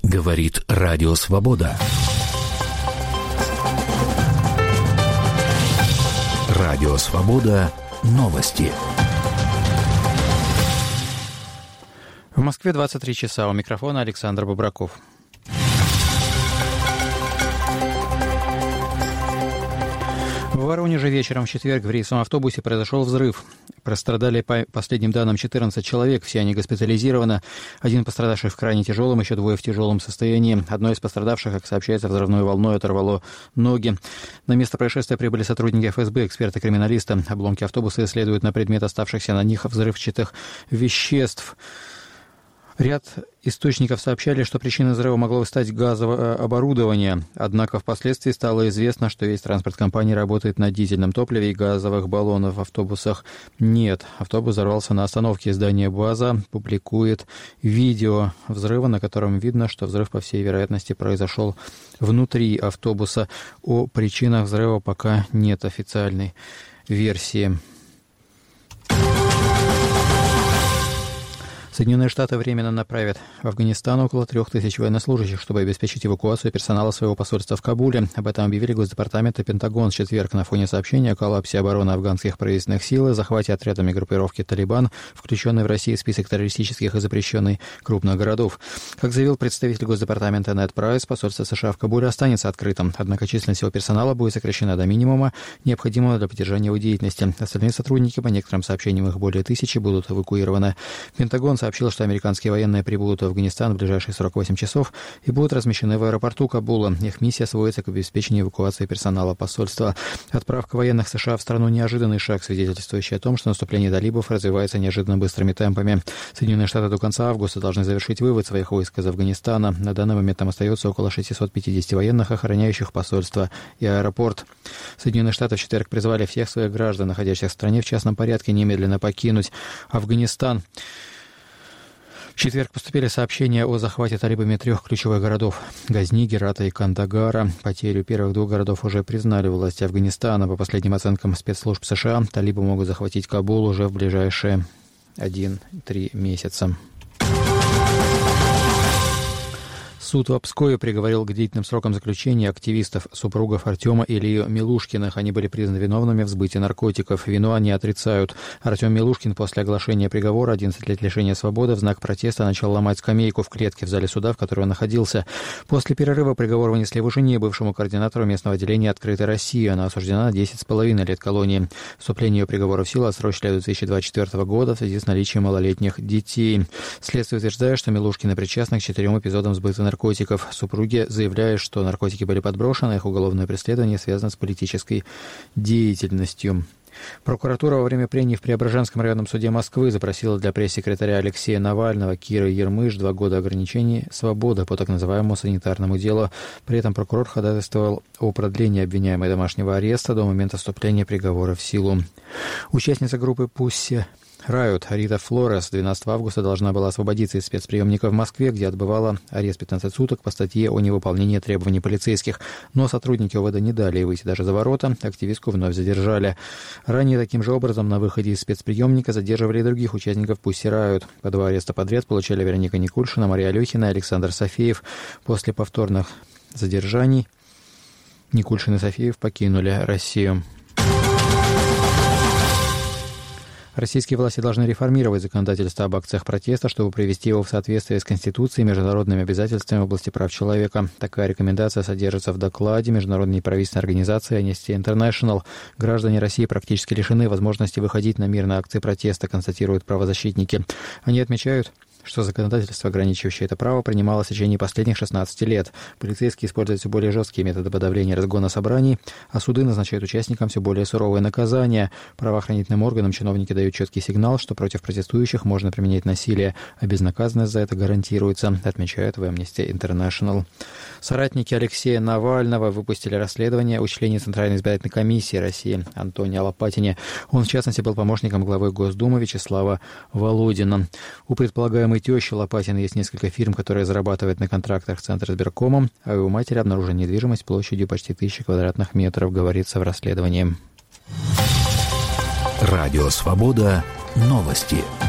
Говорит Радио Свобода. Радио Свобода. Новости. В Москве 23 часа. У микрофона Александр Бобраков. В Воронеже вечером в четверг в рейсовом автобусе произошел взрыв. Пострадали, по последним данным, 14 человек, все они госпитализированы. Один пострадавший в крайне тяжелом, еще двое в тяжелом состоянии. Одной из пострадавших, как сообщается, взрывной волной оторвало ноги. На место происшествия прибыли сотрудники ФСБ, эксперты-криминалисты. Обломки автобуса исследуют на предмет оставшихся на них взрывчатых веществ. Ряд источников сообщали, что причиной взрыва могло стать газовое оборудование. Однако впоследствии стало известно, что весь транспорт компании работает на дизельном топливе и газовых баллонов в автобусах нет. Автобус взорвался на остановке. Издание «База» публикует видео взрыва, на котором видно, что взрыв, по всей вероятности, произошел внутри автобуса. О причинах взрыва пока нет официальной версии. Соединенные Штаты временно направят в Афганистан около 3000 военнослужащих, чтобы обеспечить эвакуацию персонала своего посольства в Кабуле. Об этом объявили Госдепартамент и Пентагон в четверг на фоне сообщения о коллапсе обороны афганских правительственных сил и захвате отрядами группировки «Талибан», включенной в России в список террористических и запрещенных крупных городов. Как заявил представитель Госдепартамента Нед Прайс, посольство США в Кабуле останется открытым, однако численность его персонала будет сокращена до минимума, необходимого для поддержания его деятельности. Остальные сотрудники, по некоторым сообщениям, их более 1000, будут эвакуированы. Пентагон сообщил, что американские военные прибудут в Афганистан в ближайшие 48 часов и будут размещены в аэропорту Кабула. Их миссия сводится к обеспечению эвакуации персонала посольства. Отправка военных США в страну – неожиданный шаг, свидетельствующий о том, что наступление талибов развивается неожиданно быстрыми темпами. Соединенные Штаты до конца августа должны завершить вывод своих войск из Афганистана. На данный момент там остается около 650 военных, охраняющих посольство и аэропорт. Соединенные Штаты в четверг призвали всех своих граждан, находящихся в стране, в частном порядке немедленно покинуть Афганистан. В четверг поступили сообщения о захвате талибами 3 ключевых городов – Газни, Герата и Кандагара. Потерю первых 2 городов уже признали власти Афганистана. По последним оценкам спецслужб США, талибы могут захватить Кабул уже в ближайшие 1-3 месяца. Суд в Пскове приговорил к длительным срокам заключения активистов, супругов Артема и Илью Милушкиных. Они были признаны виновными в сбытии наркотиков. Вину они отрицают. Артем Милушкин после оглашения приговора 11 лет лишения свободы в знак протеста начал ломать скамейку в клетке в зале суда, в которой он находился. После перерыва приговор вынесли его жене, бывшему координатору местного отделения «Открытой России». Она осуждена на 10,5 лет колонии. Вступление ее приговора в силу отсрочили до 2024 года в связи с наличием малолетних детей. Следствие утверждает, что Милушкины причастны к 4 эпизодам сбыта наркотиков. Супруги заявляют, что наркотики были подброшены, их уголовное преследование связано с политической деятельностью. Прокуратура во время прений в Преображенском районном суде Москвы запросила для пресс-секретаря Алексея Навального Киры Ермыш 2 года ограничений свободы по так называемому санитарному делу. При этом прокурор ходатайствовал о продлении обвиняемой домашнего ареста до момента вступления приговора в силу. Участница группы «Пусси Райот» Рита Флорес 12 августа должна была освободиться из спецприемника в Москве, где отбывала арест 15 суток по статье о невыполнении требований полицейских. Но сотрудники ОВД не дали ей выйти даже за ворота, активистку вновь задержали. Ранее таким же образом на выходе из спецприемника задерживали и других участников «Пусси Райот». По 2 ареста подряд получали Вероника Никульшина, Мария Алехина и Александр Софеев. После повторных задержаний Никульшин и Софеев покинули Россию. Российские власти должны реформировать законодательство об акциях протеста, чтобы привести его в соответствие с Конституцией и международными обязательствами в области прав человека. Такая рекомендация содержится в докладе международной неправительственной организации Amnesty International. Граждане России практически лишены возможности выходить на мирные акции протеста, констатируют правозащитники. Они отмечают, что законодательство, ограничивающее это право, принималось в течение последних 16 лет. Полицейские используют все более жесткие методы подавления разгона собраний, а суды назначают участникам все более суровые наказания. Правоохранительным органам чиновники дают четкий сигнал, что против протестующих можно применять насилие, а безнаказанность за это гарантируется, отмечают в Amnesty International. Соратники Алексея Навального выпустили расследование о члене Центральной избирательной комиссии России Антоне Лопатине. Он, в частности, был помощником главы Госдумы Вячеслава Володина. У предполагаемой тещи Лопатина есть несколько фирм, которые зарабатывают на контрактах с Центризбиркомом, а у матери обнаружена недвижимость площадью почти 1000 квадратных метров, говорится в расследовании. Радио Свобода. Новости.